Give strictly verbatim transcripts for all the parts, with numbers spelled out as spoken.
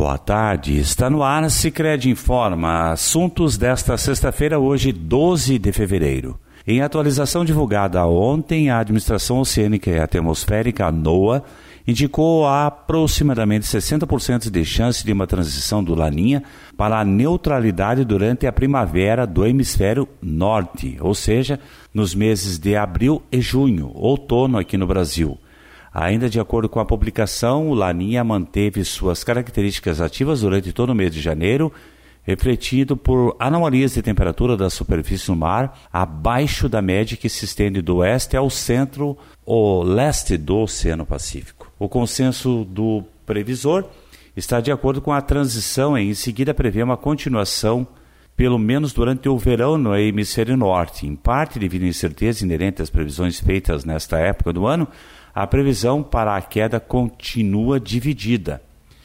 boa tarde. Está no ar Sicredi Informa. Assuntos desta sexta-feira, hoje, doze de fevereiro. Em atualização divulgada ontem, a Administração Oceânica e Atmosférica, a NOAA, indicou aproximadamente sessenta por cento de chance de uma transição do Laninha para a neutralidade durante a primavera do hemisfério norte, ou seja, nos meses de abril e junho, outono aqui no Brasil. Ainda de acordo com a publicação, o Laninha manteve suas características ativas durante todo o mês de janeiro, refletido por anomalias de temperatura da superfície do mar abaixo da média que se estende do oeste ao centro ou leste do Oceano Pacífico. O consenso do previsor está de acordo com a transição e em seguida prevê uma continuação, pelo menos durante o verão no hemisfério norte. Em parte devido à incerteza inerente às previsões feitas nesta época do ano, a previsão para a queda continua dividida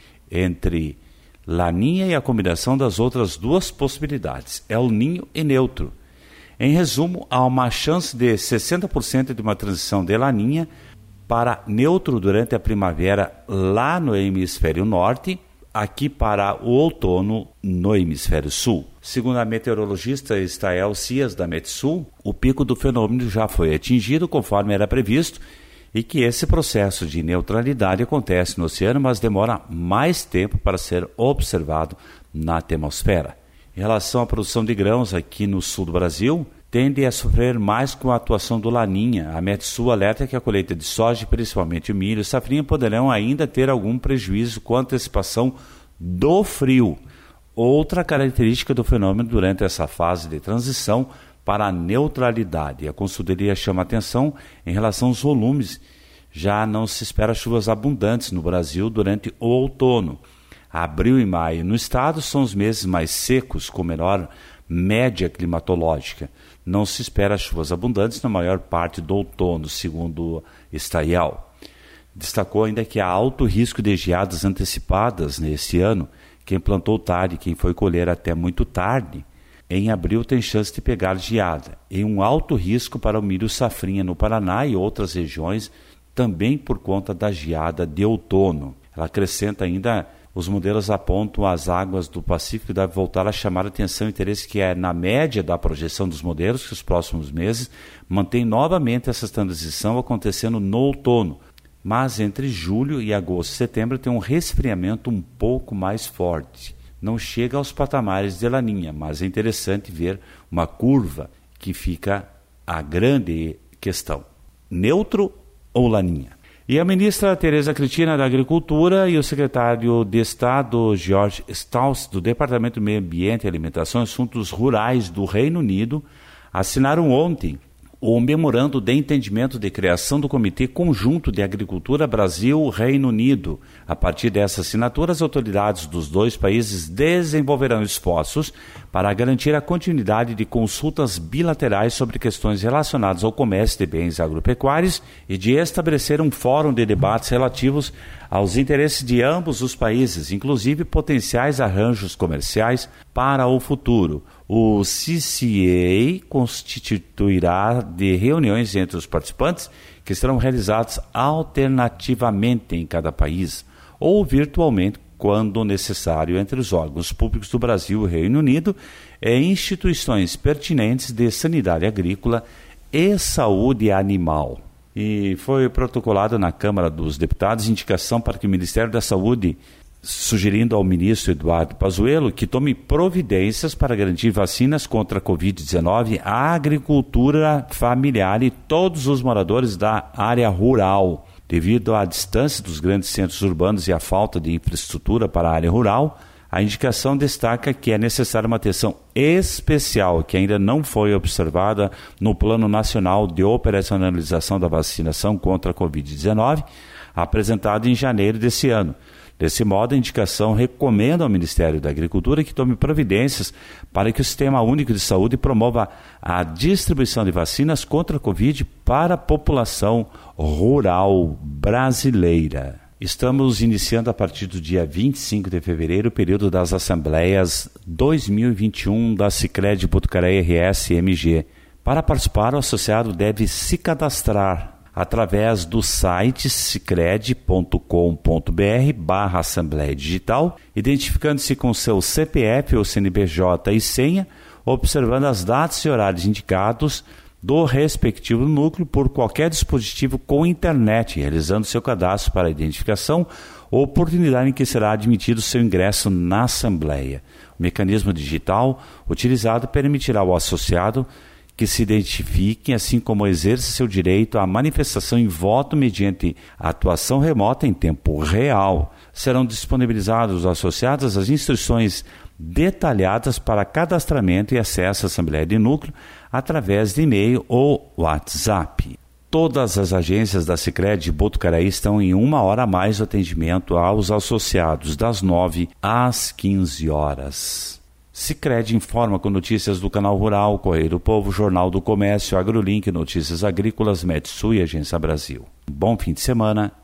entre Laninha e a combinação das outras duas possibilidades, El Ninho e neutro. Em resumo, há uma chance de sessenta por cento de uma transição de Laninha para neutro durante a primavera lá no hemisfério norte, aqui para o outono no hemisfério sul. Segundo a meteorologista Estael Cias da Metsul, o pico do fenômeno já foi atingido conforme era previsto e que esse processo de neutralidade acontece no oceano, mas demora mais tempo para ser observado na atmosfera. Em relação à produção de grãos aqui no sul do Brasil, tende a sofrer mais com a atuação do Laninha. A Metsul alerta que a colheita de soja, principalmente o milho e safrinha, poderão ainda ter algum prejuízo com a antecipação do frio. Outra característica do fenômeno durante essa fase de transição para a neutralidade. A consultoria chama atenção em relação aos volumes. Já não se espera chuvas abundantes no Brasil durante o outono. Abril e maio no estado são os meses mais secos, com menor média climatológica. Não se espera chuvas abundantes na maior parte do outono, segundo Estael. Destacou ainda que há alto risco de geadas antecipadas neste ano. Quem plantou tarde, quem foi colher até muito tarde, em abril tem chance de pegar geada, e um alto risco para o milho safrinha no Paraná e outras regiões, também por conta da geada de outono. Ela acrescenta ainda, os modelos apontam as águas do Pacífico devem voltar a chamar a atenção e interesse que é na média da projeção dos modelos que os próximos meses mantém novamente essa transição acontecendo no outono, mas entre julho e agosto e setembro tem um resfriamento um pouco mais forte. Não chega aos patamares de Laninha, mas é interessante ver uma curva que fica a grande questão. Neutro ou Laninha? E a ministra Tereza Cristina da Agricultura e o secretário de Estado George Stauss do Departamento do Meio Ambiente, Alimentação e Assuntos Rurais do Reino Unido assinaram ontem o memorando de entendimento de criação do Comitê Conjunto de Agricultura Brasil-Reino Unido. A partir dessa assinatura, as autoridades dos dois países desenvolverão esforços para garantir a continuidade de consultas bilaterais sobre questões relacionadas ao comércio de bens agropecuários e de estabelecer um fórum de debates relativos aos interesses de ambos os países, inclusive potenciais arranjos comerciais para o futuro. O C C A constituirá de reuniões entre os participantes que serão realizadas alternativamente em cada país ou virtualmente, quando necessário, entre os órgãos públicos do Brasil e Reino Unido e instituições pertinentes de sanidade agrícola e saúde animal. E foi protocolado na Câmara dos Deputados indicação para que o Ministério da Saúde, sugerindo ao ministro Eduardo Pazuello que tome providências para garantir vacinas contra a covid dezenove à agricultura familiar e todos os moradores da área rural. Devido à distância dos grandes centros urbanos e à falta de infraestrutura para a área rural, a indicação destaca que é necessária uma atenção especial que ainda não foi observada no Plano Nacional de Operacionalização da Vacinação contra a covid dezenove, apresentado em janeiro desse ano. Desse modo, a indicação recomenda ao Ministério da Agricultura que tome providências para que o Sistema Único de Saúde promova a distribuição de vacinas contra a Covid para a população rural brasileira. Estamos iniciando a partir do dia vinte e cinco de fevereiro o período das Assembleias dois mil e vinte e um da Sicredi Botucatu R S M G. Para participar, o associado deve se cadastrar através do site sicredi ponto com ponto br barra Assembleia Digital, identificando-se com seu C P F ou C N P J e senha, observando as datas e horários indicados do respectivo núcleo por qualquer dispositivo com internet, realizando seu cadastro para identificação, oportunidade em que será admitido seu ingresso na Assembleia. O mecanismo digital utilizado permitirá ao associado que se identifiquem, assim como exerça seu direito à manifestação em voto mediante atuação remota em tempo real. Serão disponibilizados aos associados as instruções detalhadas para cadastramento e acesso à Assembleia de Núcleo através de e-mail ou WhatsApp. Todas as agências da Sicredi de Botucaraí estão em uma hora a mais de atendimento aos associados, das nove às quinze horas. Sicredi informa com notícias do Canal Rural, Correio do Povo, Jornal do Comércio, AgroLink, Notícias Agrícolas, Metsul e Agência Brasil. Bom fim de semana